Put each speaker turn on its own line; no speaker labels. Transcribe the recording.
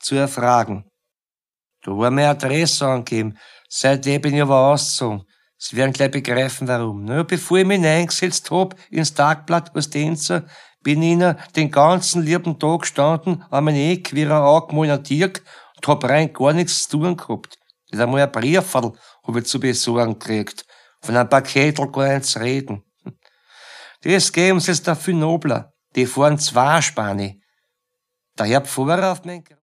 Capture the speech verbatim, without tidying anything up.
zu erfragen. Da war mir Adresse angegeben. Seitdem bin ich aber ausgezogen. Sie werden gleich begreifen, warum. Na, bevor ich mich eingesetzt hab ins Tagblatt als Tänzer, bin ich ihnen den ganzen lieben Tag gestanden, an mein Eck wie ein angemahlener Dirk und hab rein gar nichts zu tun gehabt. Nicht einmal ein Briefel hab ich zu besorgen gekriegt. Von einem Paketl gar nicht zu reden. Das geben sie jetzt da viel nobler. Die fahren Zweispani. Der Herr Pfarrer auf mein